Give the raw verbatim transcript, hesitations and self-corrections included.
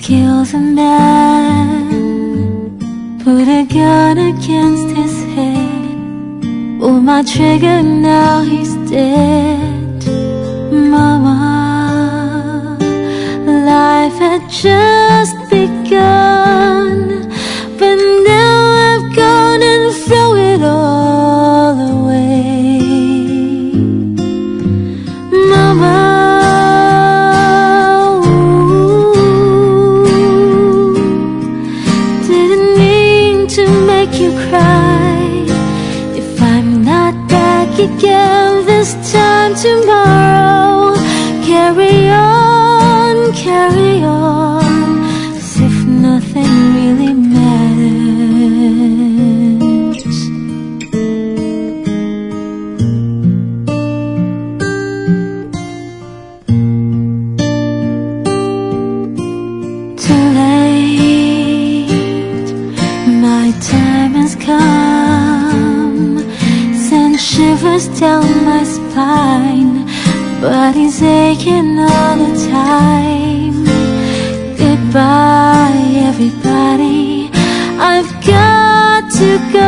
kills a man, put a gun against his head, pull my trigger, now he's dead. Mama, life had just begun, but now I've gone and thrown it all away. Mama, to make you cry. If I'm not back again this time tomorrow, carry on, carry on, as if nothing really matters. Too late, my time has come, sends shivers down my spine, body's aching all the time. Goodbye everybody, I've got to go.